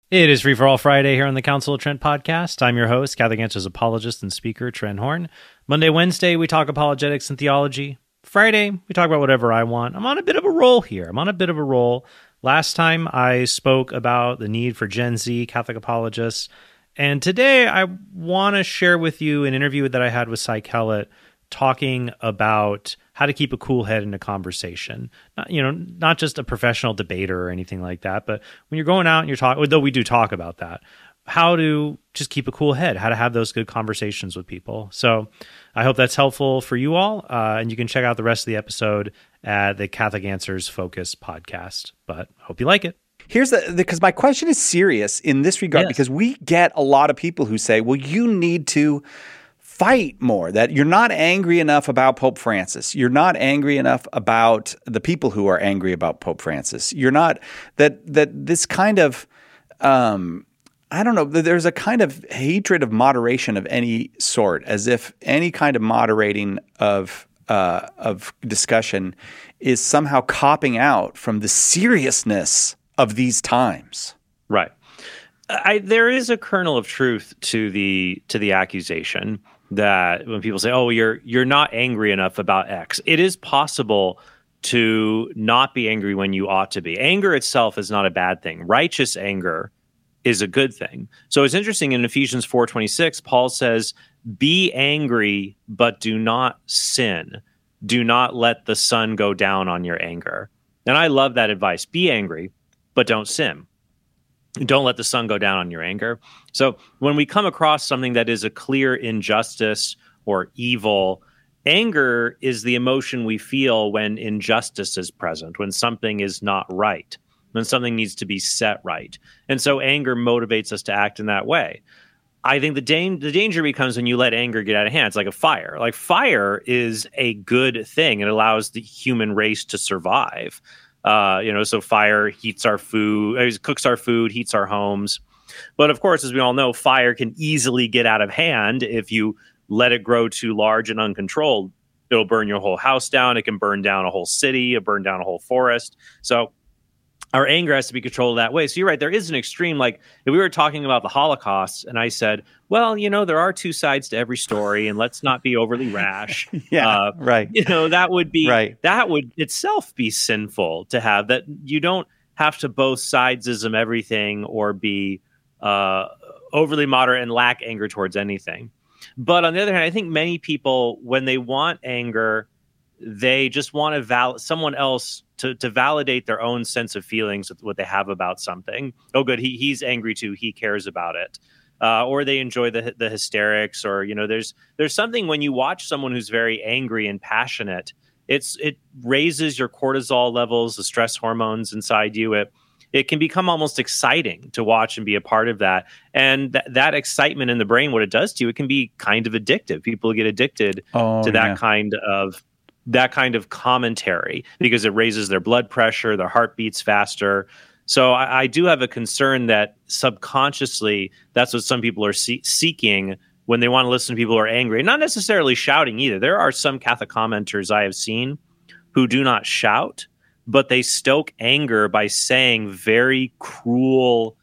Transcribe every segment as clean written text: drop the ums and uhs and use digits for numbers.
It is Free for All Friday here on the Council of Trent podcast. I'm your host, Catholic Answers apologist and speaker, Trent Horn. Monday, Wednesday, we talk apologetics and theology. Friday, we talk about whatever I want. I'm on a bit of a roll here. Last time I spoke about the need for Gen Z Catholic apologists. And today I want to share with you an interview that I had with Cy Kellett talking about how to keep a cool head in a conversation. Not just a professional debater or anything like that, but when you're going out and you're talking, though we do talk about that, how to just keep a cool head, how to have those good conversations with people. So I hope that's helpful for you all. And you can check out the rest of the episode at the Catholic Answers Focus podcast, but I hope you like it. Here's because my question is serious in this regard, because we get a lot of people who say, well, you need to fight more, that you're not angry enough about Pope Francis. You're not angry enough about the people who are angry about Pope Francis. You're not, that this kind of, I don't know, there's a kind of hatred of moderation of any sort, as if any kind of moderating of discussion is somehow copping out from the seriousness of these times. Right. There is a kernel of truth to the accusation that when people say, "Oh, you're not angry enough about X," it is possible to not be angry when you ought to be. Anger itself is not a bad thing. Righteous anger is a good thing. So it's interesting in Ephesians 4:26, Paul says, "Be angry, but do not sin. Do not let the sun go down on your anger." And I love that advice. Be angry, but don't sin. Don't let the sun go down on your anger. So when we come across something that is a clear injustice or evil, anger is the emotion we feel when injustice is present, when something is not right, when something needs to be set right. And so anger motivates us to act in that way. I think the danger becomes when you let anger get out of hand. It's like a fire. Like fire is a good thing. It allows the human race to survive. So fire heats our food, cooks our food, heats our homes. But of course, as we all know, fire can easily get out of hand if you let it grow too large and uncontrolled. It'll burn your whole house down. It can burn down a whole city, burn down a whole forest. So our anger has to be controlled that way. So you're right. There is an extreme, like if we were talking about the Holocaust and I said, well, there are two sides to every story and let's not be overly rash. Right. That would be, right. That would itself be sinful to have that. You don't have to both sidesism everything or be overly moderate and lack anger towards anything. But on the other hand, I think many people, when they want anger, they just want someone else to validate their own sense of feelings with what they have about something. Oh, good, he's angry too. He cares about it, or they enjoy the hysterics. Or there's something when you watch someone who's very angry and passionate. It raises your cortisol levels, the stress hormones inside you. It can become almost exciting to watch and be a part of that. And that excitement in the brain, what it does to you, it can be kind of addictive. People get addicted to that kind of commentary because it raises their blood pressure, their heart beats faster. So I do have a concern that subconsciously that's what some people are seeking when they want to listen to people who are angry. Not necessarily shouting either. There are some Catholic commenters I have seen who do not shout, but they stoke anger by saying very cruel,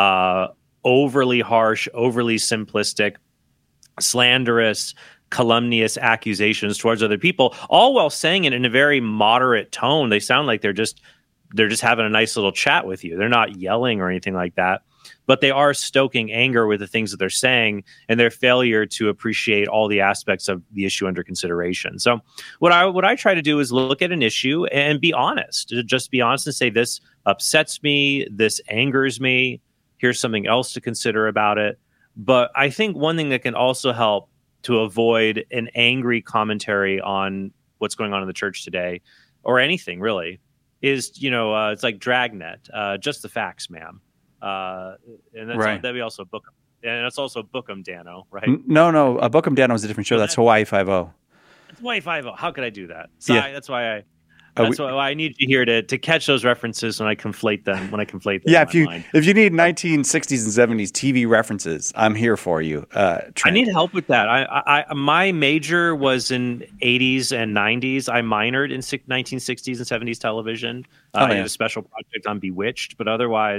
overly harsh, overly simplistic, slanderous, calumnious accusations towards other people, all while saying it in a very moderate tone. They sound like they're just having a nice little chat with you. They're not yelling or anything like that, but they are stoking anger with the things that they're saying and their failure to appreciate all the aspects of the issue under consideration. So what I try to do is look at an issue and be honest. Just be honest and say, this upsets me, this angers me, here's something else to consider about it. But I think one thing that can also help to avoid an angry commentary on what's going on in the church today, or anything really, is, it's like Dragnet, just the facts, ma'am. And that's right. That'd be also Bookham. And that's also Bookham Dano, right? No. Bookham Dano is a different show. That's Hawaii Five-0. It's Hawaii Five-0. How could I do that? That's why I need you here to catch those references when I conflate them. Yeah, if you need 1960s and 70s TV references, I'm here for you. I need help with that. My major was in 80s and 90s. I minored in 1960s and 70s television. I had a special project on Bewitched, but otherwise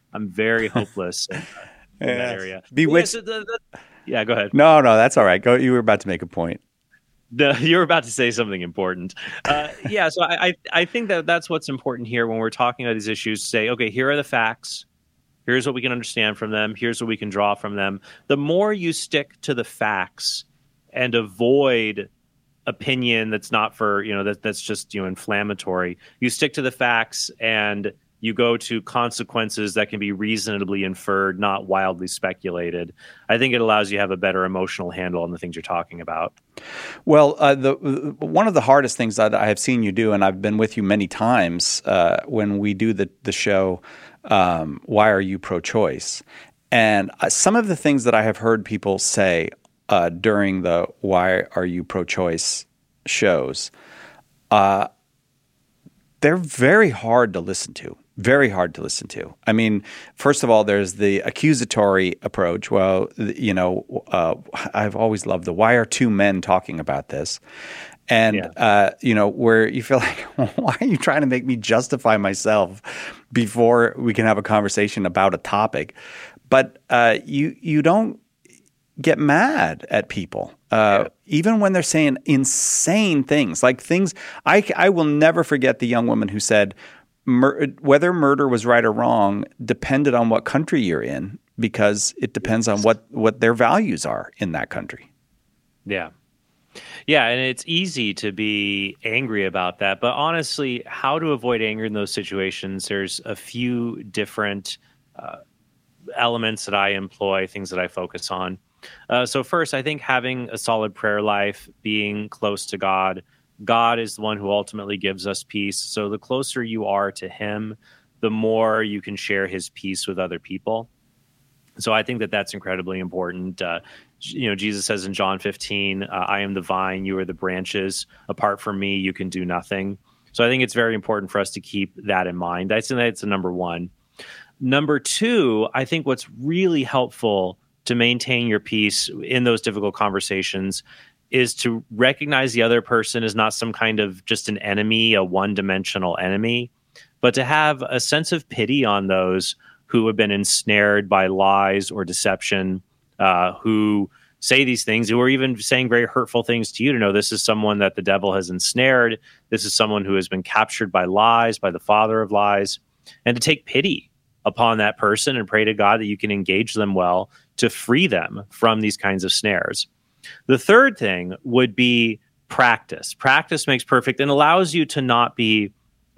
I'm very hopeless in that area. Bewitched. Yeah, go ahead. No, that's all right. Go. You were about to make a point. You're about to say something important. So I think that's what's important here when we're talking about these issues. Say, okay, here are the facts. Here's what we can understand from them. Here's what we can draw from them. The more you stick to the facts and avoid opinion that's not for, that's just, inflammatory. You stick to the facts and you go to consequences that can be reasonably inferred, not wildly speculated. I think it allows you to have a better emotional handle on the things you're talking about. Well, one of the hardest things that I have seen you do, and I've been with you many times when we do the show, Why Are You Pro-Choice? And some of the things that I have heard people say during the Why Are You Pro-Choice shows, they're very hard to listen to. Very hard to listen to. I mean, first of all, there's the accusatory approach. Well, I've always loved why are two men talking about this? And, where you feel like, why are you trying to make me justify myself before we can have a conversation about a topic? But you don't get mad at people, even when they're saying insane things. Like things, I will never forget the young woman who said, whether murder was right or wrong depended on what country you're in, because it depends on what their values are in that country. Yeah. Yeah, and it's easy to be angry about that. But honestly, how to avoid anger in those situations, there's a few different elements that I employ, things that I focus on. So first, I think having a solid prayer life, being close to God. God is the one who ultimately gives us peace. So the closer you are to him, the more you can share his peace with other people. So I think that that's incredibly important. Jesus says in John 15, I am the vine, you are the branches. Apart from me, you can do nothing. So I think it's very important for us to keep that in mind. I think that's the number one. Number two, I think what's really helpful to maintain your peace in those difficult conversations is to recognize the other person as not some kind of just an enemy, a one-dimensional enemy, but to have a sense of pity on those who have been ensnared by lies or deception, who say these things, who are even saying very hurtful things to you, to know this is someone that the devil has ensnared. This is someone who has been captured by lies, by the father of lies, and to take pity upon that person and pray to God that you can engage them well to free them from these kinds of snares. The third thing would be practice. Practice makes perfect and allows you to not be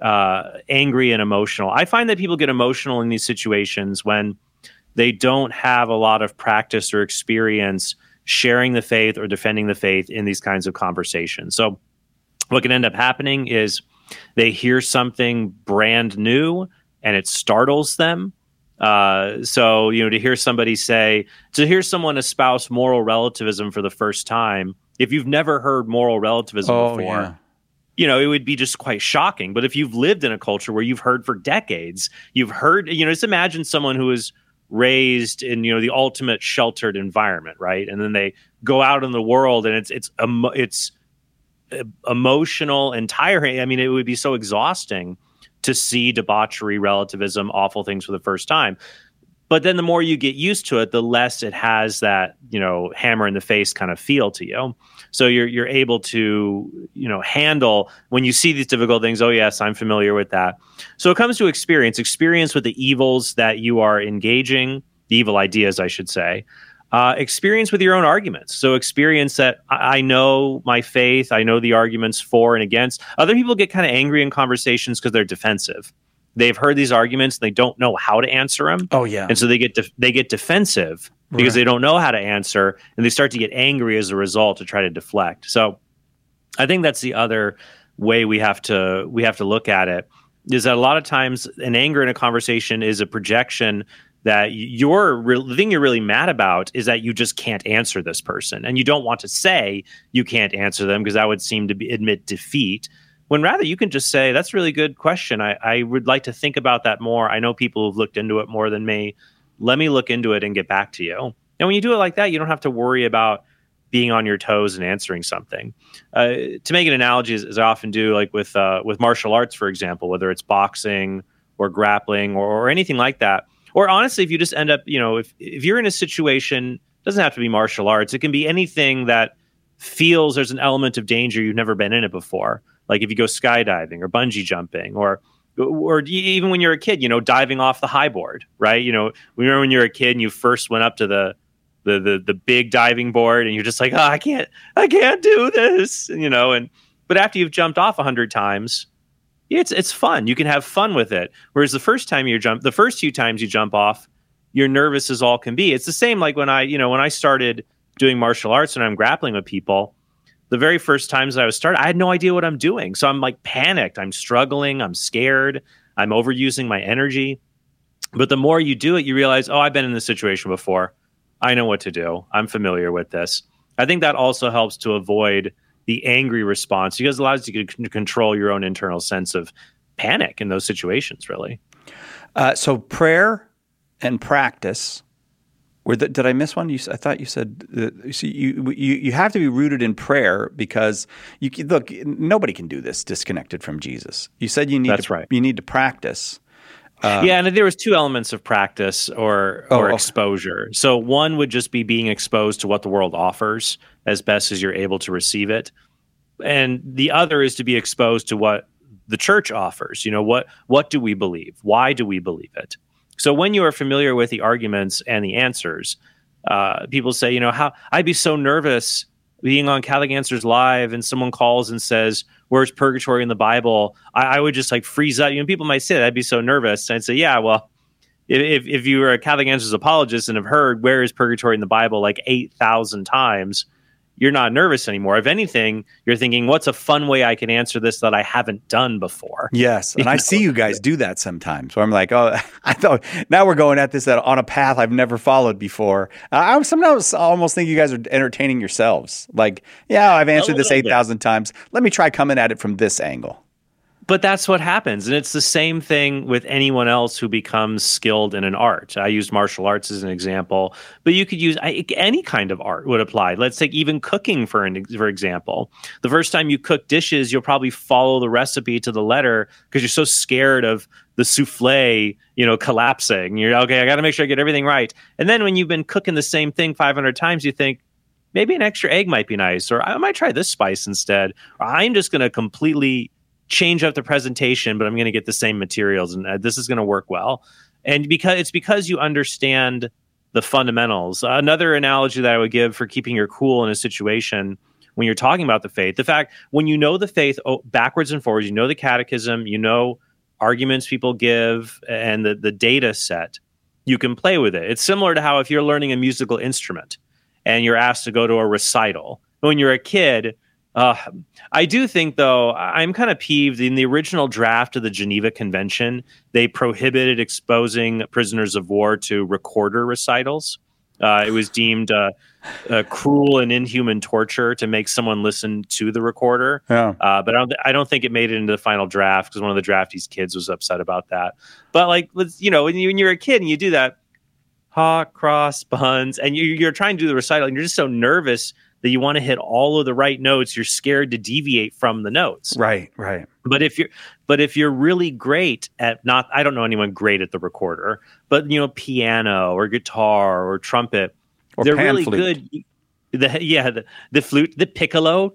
angry and emotional. I find that people get emotional in these situations when they don't have a lot of practice or experience sharing the faith or defending the faith in these kinds of conversations. So what can end up happening is they hear something brand new and it startles them. So to hear someone espouse moral relativism for the first time, if you've never heard moral relativism before, it would be just quite shocking. But if you've lived in a culture where you've heard for decades, just imagine someone who is raised in, the ultimate sheltered environment, right? And then they go out in the world and it's emotional and tiring. I mean, it would be so exhausting to see debauchery, relativism, awful things for the first time. But then the more you get used to it, the less it has that, hammer in the face kind of feel to you. So you're able to, handle when you see these difficult things. Oh, yes, I'm familiar with that. So it comes to experience with the evils that you are engaging, the evil ideas, I should say. Experience with your own arguments. So experience that I know my faith. I know the arguments for and against. Other people get kind of angry in conversations because they're defensive. They've heard these arguments. And they don't know how to answer them. Oh, yeah. And so they get defensive because they don't know how to answer. And they start to get angry as a result to try to deflect. So I think that's the other way we have to look at it, is that a lot of times an anger in a conversation is a projection that the thing you're really mad about is that you just can't answer this person. And you don't want to say you can't answer them because that would seem to admit defeat. When rather you can just say, that's a really good question. I would like to think about that more. I know people who've looked into it more than me. Let me look into it and get back to you. And when you do it like that, you don't have to worry about being on your toes and answering something. To make an analogy, as I often do, like with martial arts, for example, whether it's boxing or grappling or anything like that, Or honestly, if you just end up, if you're in a situation, it doesn't have to be martial arts. It can be anything that feels there's an element of danger you've never been in it before. Like if you go skydiving or bungee jumping or even when you're a kid, diving off the high board, right? Remember when you're a kid and you first went up to the big diving board and you're just like, oh, I can't do this, but after you've jumped off 100 times, it's fun. You can have fun with it. Whereas the first few times you jump off, you're nervous as all can be. It's the same like when I started doing martial arts and I'm grappling with people. The very first times I I had no idea what I'm doing. So I'm like panicked. I'm struggling. I'm scared. I'm overusing my energy. But the more you do it, you realize, oh, I've been in this situation before. I know what to do. I'm familiar with this. I think that also helps to avoid the angry response because it allows you to control your own internal sense of panic in those situations, really. So prayer and practice. Did I miss one? I thought you said you have to be rooted in prayer because look, nobody can do this disconnected from Jesus. You said you need you need to practice. And there was two elements of practice or exposure. So one would just be being exposed to what the world offers as best as you're able to receive it, and the other is to be exposed to what the church offers. What do we believe? Why do we believe it? So when you are familiar with the arguments and the answers, people say, how I'd be so nervous being on Catholic Answers Live and someone calls and says, where's purgatory in the Bible? I would just like freeze up. People might say that I'd be so nervous. And I'd say, yeah, well, if you were a Catholic Answers apologist and have heard where is purgatory in the Bible like 8,000 times, you're not nervous anymore. If anything, you're thinking, what's a fun way I can answer this that I haven't done before? Yes. And I see you guys do that sometimes where I'm like, oh, I thought now we're going at this on a path I've never followed before. I sometimes almost think you guys are entertaining yourselves. Like, yeah, I've answered this 8,000 times. Let me try coming at it from this angle. But that's what happens. And it's the same thing with anyone else who becomes skilled in an art. I used martial arts as an example, but you could use any kind of art would apply. Let's take even cooking, for example. The first time you cook dishes, you'll probably follow the recipe to the letter because you're so scared of the souffle, collapsing. You're okay, I got to make sure I get everything right. And then when you've been cooking the same thing 500 times, you think, maybe an extra egg might be nice, or I might try this spice instead. Or I'm just going to completely change up the presentation, but I'm going to get the same materials, and this is going to work well. And because you understand the fundamentals. Another analogy that I would give for keeping your cool in a situation when you're talking about the faith, the fact when you know the faith backwards and forwards, you know the catechism, you know arguments people give, and the data set, you can play with it. It's similar to how if you're learning a musical instrument and you're asked to go to a recital. When you're a kid, I do think, though, I'm kind of peeved. In the original draft of the Geneva Convention, they prohibited exposing prisoners of war to recorder recitals. It was deemed cruel and inhuman torture to make someone listen to the recorder. Yeah. But I don't think it made it into the final draft because one of the draftees' kids was upset about that. But when you're a kid and you do that, hot cross buns, and you're trying to do the recital, and you're just so nervous that you want to hit all of the right notes. You're scared to deviate from the notes. Right. But if you're really great at I don't know anyone great at the recorder, but piano or guitar or trumpet, or they're pan really flute. good. The flute, the piccolo.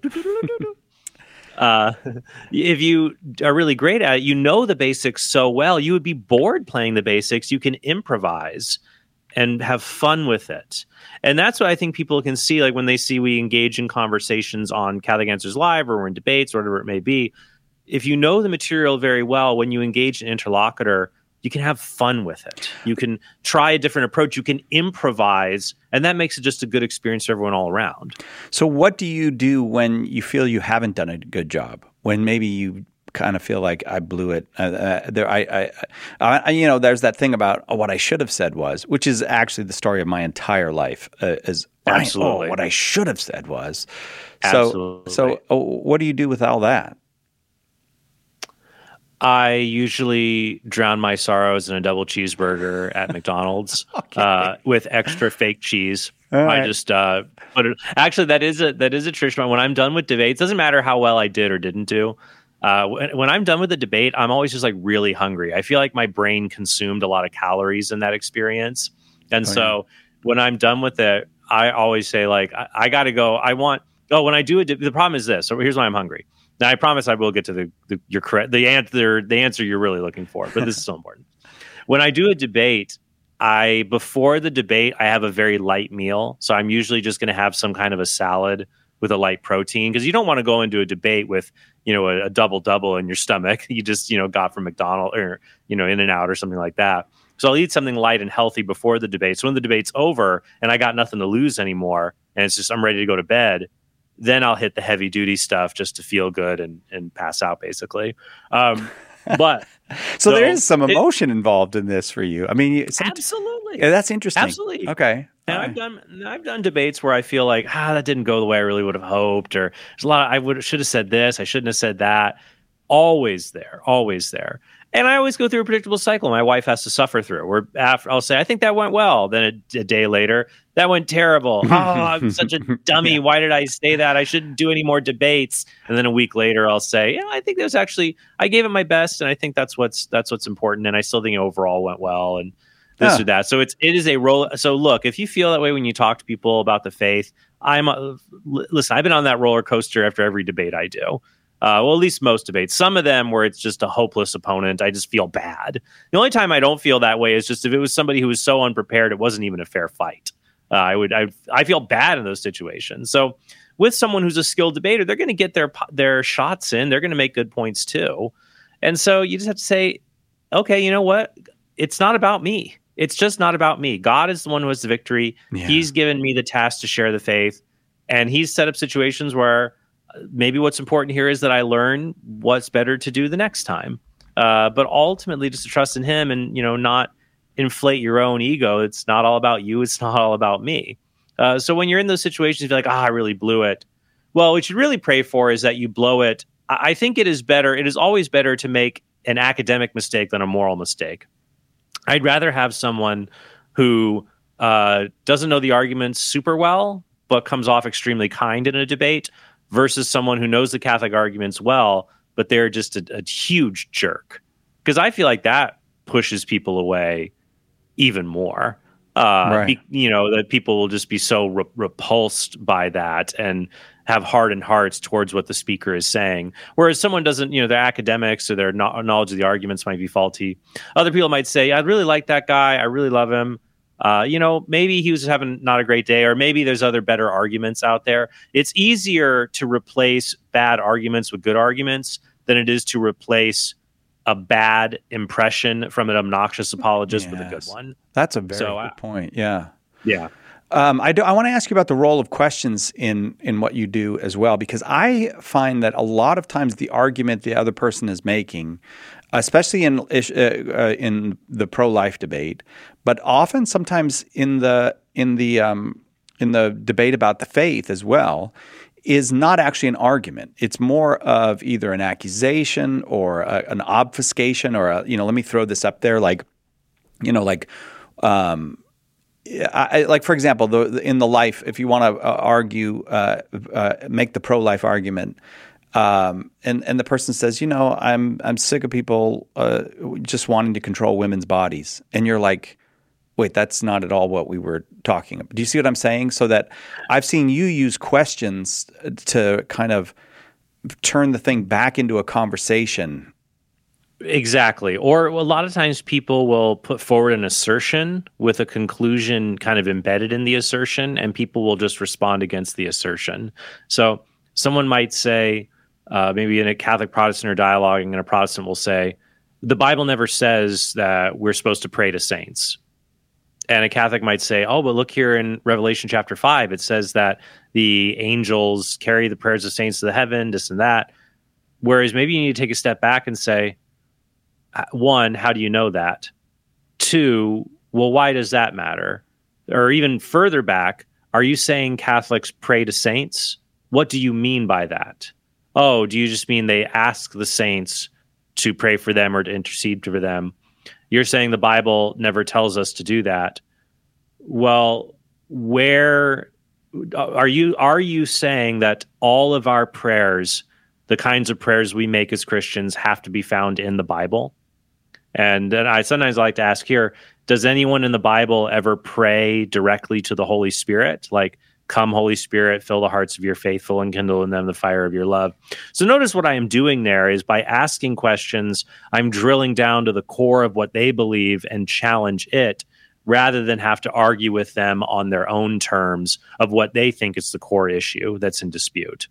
If you are really great at it, you know the basics so well, you would be bored playing the basics. You can improvise and have fun with it. And that's what I think people can see, like when they see we engage in conversations on Catholic Answers Live or we're in debates or whatever it may be. If you know the material very well, when you engage an interlocutor, you can have fun with it. You can try a different approach. You can improvise, and that makes it just a good experience for everyone all around. So what do you do when you feel you haven't done a good job? When maybe you kind of feel like I blew it. There's that thing about what I should have said was, which is actually the story of my entire life. Absolutely, what I should have said was. Absolutely. So what do you do with all that? I usually drown my sorrows in a double cheeseburger at McDonald's with extra fake cheese. Right. I just put it. Actually, that is a tradition. When I'm done with debates, doesn't matter how well I did or didn't do. When I'm done with the debate, I'm always just like really hungry. I feel like my brain consumed a lot of calories in that experience. And when I'm done with it, I always say like, I got to go. When I do it, the problem is this. So here's why I'm hungry. Now I promise I will get to the answer you're really looking for, but this is so important. When I do a debate, before the debate, I have a very light meal. So I'm usually just going to have some kind of a salad with a light protein, because you don't want to go into a debate with, a double in your stomach. You just, got from McDonald's or, In-N-Out or something like that. So I'll eat something light and healthy before the debate. So when the debate's over and I got nothing to lose anymore, and it's just, I'm ready to go to bed, then I'll hit the heavy duty stuff just to feel good and pass out, basically. But so there is some emotion involved in this for you. I mean, absolutely. Yeah, that's interesting. Absolutely. Okay. And I've done debates where I feel like, that didn't go the way I really would have hoped, or there's a lot should have said this, I shouldn't have said that. Always there. And I always go through a predictable cycle my wife has to suffer through. Where after I'll say, I think that went well. Then a day later, that went terrible. Oh, I'm such a dummy. Yeah. Why did I say that? I shouldn't do any more debates. And then a week later, I'll say, I think I gave it my best, and I think that's what's important. And I still think overall went well, and this or that. So it is a role. So look, if you feel that way when you talk to people about the faith, listen, I've been on that roller coaster after every debate I do. Well, at least most debates. Some of them where it's just a hopeless opponent, I just feel bad. The only time I don't feel that way is just if it was somebody who was so unprepared, it wasn't even a fair fight. I feel bad in those situations. So with someone who's a skilled debater, they're going to get their shots in. They're going to make good points too. And so you just have to say, okay, you know what? It's not about me. It's just not about me. God is the one who has the victory. Yeah. He's given me the task to share the faith. And he's set up situations where maybe what's important here is that I learn what's better to do the next time. But ultimately, just to trust in him and, not inflate your own ego. It's not all about you. It's not all about me. So when you're in those situations, you're like, I really blew it. Well, what you really pray for is that you blow it. I think it is better. It is always better to make an academic mistake than a moral mistake. I'd rather have someone who doesn't know the arguments super well, but comes off extremely kind in a debate, versus someone who knows the Catholic arguments well, but they're just a huge jerk. Because I feel like that pushes people away even more. Right. That people will just be so repulsed by that and have hardened hearts towards what the speaker is saying. Whereas someone doesn't, their academics or their knowledge of the arguments might be faulty. Other people might say, I really like that guy. I really love him. Maybe he was having not a great day, or maybe there's other better arguments out there. It's easier to replace bad arguments with good arguments than it is to replace a bad impression from an obnoxious apologist with a good one. That's a very good point. Yeah. Yeah. I want to ask you about the role of questions in what you do as well, because I find that a lot of times the argument the other person is making, especially in the pro-life debate, but often sometimes in the debate about the faith as well, is not actually an argument. It's more of either an accusation or an obfuscation, or let me throw this up there, like for example, in the life, if you want to argue, make the pro-life argument, and the person says, I'm sick of people just wanting to control women's bodies, and you're like, wait, that's not at all what we were talking about. Do you see what I'm saying? So that I've seen you use questions to kind of turn the thing back into a conversation. Exactly. Or a lot of times people will put forward an assertion with a conclusion kind of embedded in the assertion, and people will just respond against the assertion. So someone might say, maybe in a Catholic Protestant or dialoguing, and a Protestant will say, the Bible never says that we're supposed to pray to saints. And a Catholic might say, oh, but look here in Revelation chapter 5, it says that the angels carry the prayers of saints to the heaven, this and that. Whereas maybe you need to take a step back and say, one, how do you know that? Two, well, why does that matter? Or even further back, are you saying Catholics pray to saints? What do you mean by that? Oh, do you just mean they ask the saints to pray for them or to intercede for them? You're saying the Bible never tells us to do that. Well, where are you saying that all of our prayers the kinds of prayers we make as Christians have to be found in the Bible. And then I sometimes like to ask here, does anyone in the Bible ever pray directly to the Holy Spirit? Like, come, Holy Spirit, fill the hearts of your faithful and kindle in them the fire of your love. So notice what I am doing there is by asking questions, I'm drilling down to the core of what they believe and challenge it, rather than have to argue with them on their own terms of what they think is the core issue that's in dispute.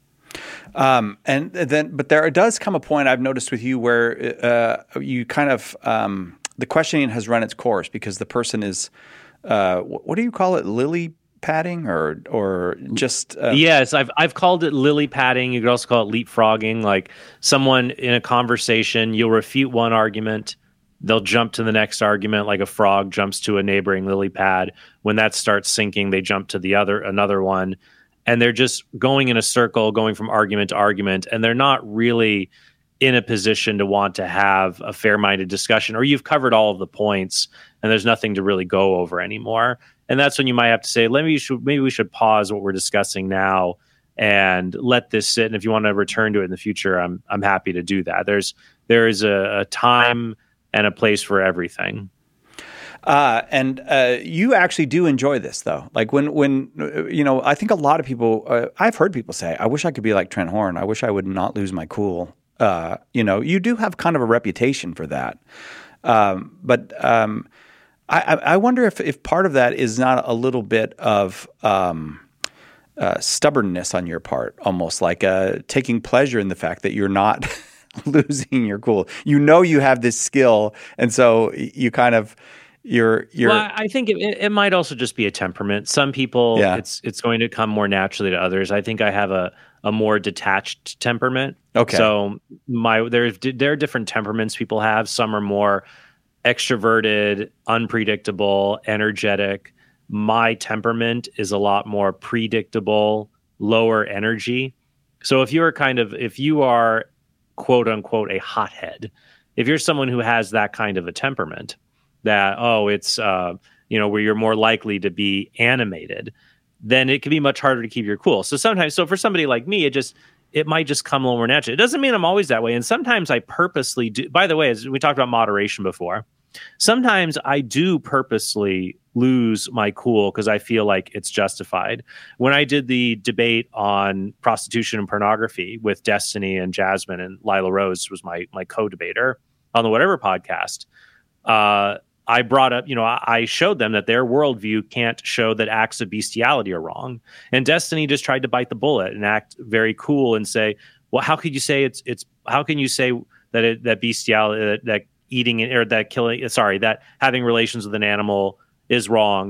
But there does come a point I've noticed with you where you kind of the questioning has run its course because the person is what do you call it, lily padding or just yes, I've called it lily padding. You could also call it leapfrogging. Like someone in a conversation, you'll refute one argument, they'll jump to the next argument, like a frog jumps to a neighboring lily pad. When that starts sinking, they jump to another one. And they're just going in a circle, going from argument to argument, and they're not really in a position to want to have a fair-minded discussion, or you've covered all of the points, and there's nothing to really go over anymore. And that's when you might have to say, maybe we should pause what we're discussing now and let this sit. And if you want to return to it in the future, I'm happy to do that. There is a time and a place for everything. And you actually do enjoy this, though. Like when I think a lot of people, I've heard people say, I wish I could be like Trent Horn. I wish I would not lose my cool. You do have kind of a reputation for that. But I wonder if part of that is not a little bit of stubbornness on your part, almost like taking pleasure in the fact that you're not losing your cool. You have this skill, and so you kind of you're. Well, I think it might also just be a temperament. Some people, it's going to come more naturally to others. I think I have a more detached temperament. Okay. So there are different temperaments people have. Some are more extroverted, unpredictable, energetic. My temperament is a lot more predictable, lower energy. So if you are quote unquote a hothead, if you're someone who has that kind of a temperament, that it's where you're more likely to be animated, then it can be much harder to keep your cool. So for somebody like me, it might just come a little more natural. It doesn't mean I'm always that way. And sometimes I purposely do. By the way, as we talked about moderation before, sometimes I do purposely lose my cool because I feel like it's justified. When I did the debate on prostitution and pornography with Destiny and Jasmine, and Lila Rose was my co-debater on the Whatever podcast, I brought up, I showed them that their worldview can't show that acts of bestiality are wrong. And Destiny just tried to bite the bullet and act very cool and say, well, how could you say how can you say that bestiality, that eating or that killing, that having relations with an animal is wrong,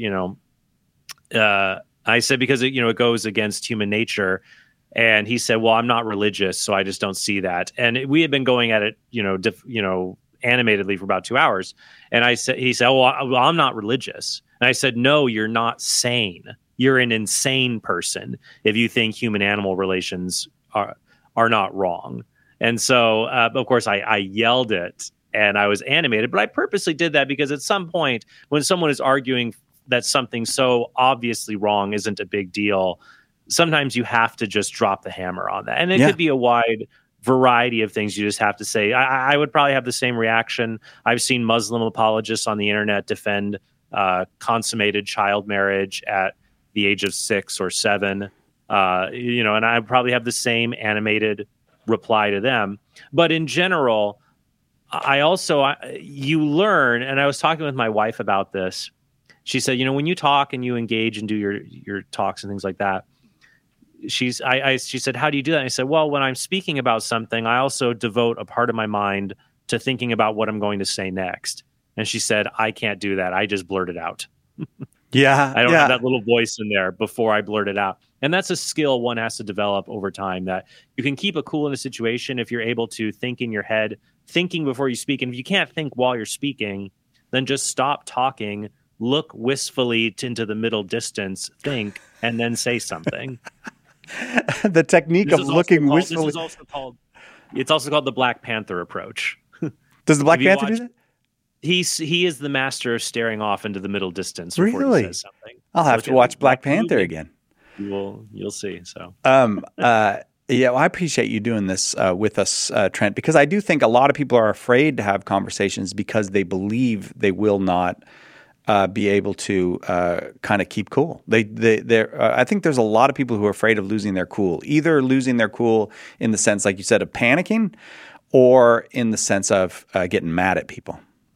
I said, because it goes against human nature. And he said, well, I'm not religious, so I just don't see that. And we had been going at it, animatedly for about 2 hours. And he said, well, I'm not religious. And I said, no, you're not sane. You're an insane person if you think human animal relations are not wrong. And so, of course, I yelled it and I was animated, but I purposely did that because at some point when someone is arguing that something so obviously wrong isn't a big deal, sometimes you have to just drop the hammer on that. And it could be a wide variety of things you just have to say. I would probably have the same reaction. I've seen Muslim apologists on the internet defend consummated child marriage at the age of 6 or 7, and I probably have the same animated reply to them. But in general, you learn, and I was talking with my wife about this. She said, when you talk and you engage and do your talks and things like that, she said, how do you do that? And I said, well, when I'm speaking about something, I also devote a part of my mind to thinking about what I'm going to say next. And she said, I can't do that. I just blurt it out. Yeah. I don't have that little voice in there before I blurt it out. And that's a skill one has to develop over time, that you can keep a cool in a situation if you're able to think in your head, thinking before you speak. And if you can't think while you're speaking, then just stop talking, look wistfully into the middle distance, think, and then say something. The technique of looking wistfully. It's also called the Black Panther approach. Does the Black Panther do that? He is the master of staring off into the middle distance before he says something. I'll have to watch Black Panther again. You'll see. So Yeah, well, I appreciate you doing this with us, Trent, because I do think a lot of people are afraid to have conversations because they believe they will not be able to kind of keep cool. I think there's a lot of people who are afraid of losing their cool, either losing their cool in the sense, like you said, of panicking, or in the sense of getting mad at people.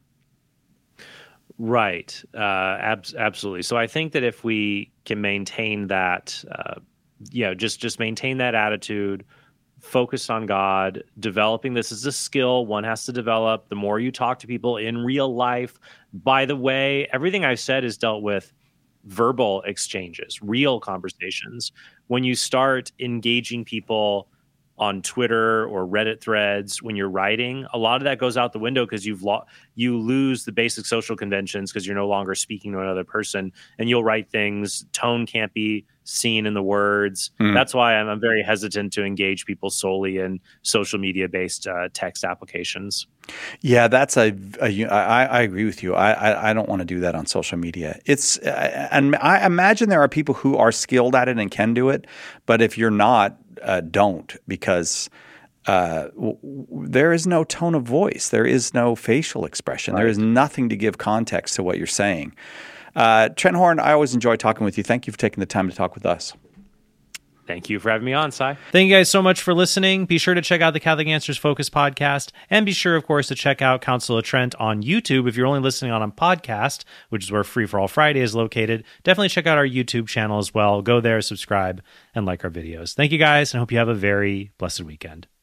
Right. Absolutely. So I think that if we can maintain that, just maintain that attitude, focus on God, developing this as a skill one has to develop. The more you talk to people in real life, by the way, everything I've said is dealt with verbal exchanges, real conversations. When you start engaging people on Twitter or Reddit threads, when you're writing, a lot of that goes out the window because you lose the basic social conventions because you're no longer speaking to another person, and you'll write things. Tone can't be seen in the words. That's why I'm very hesitant to engage people solely in social media based text applications. Yeah, I agree with you. I don't want to do that on social media. And I imagine there are people who are skilled at it and can do it, but if you're not, don't, because there is no tone of voice. There is no facial expression. Right. There is nothing to give context to what you're saying. Trent Horn, I always enjoy talking with you. Thank you for taking the time to talk with us. Thank you for having me on, Cy. Thank you guys so much for listening. Be sure to check out the Catholic Answers Focus podcast, and be sure, of course, to check out Council of Trent on YouTube. If you're only listening on a podcast, which is where Free for All Friday is located, definitely check out our YouTube channel as well. Go there, subscribe, and like our videos. Thank you guys, and hope you have a very blessed weekend.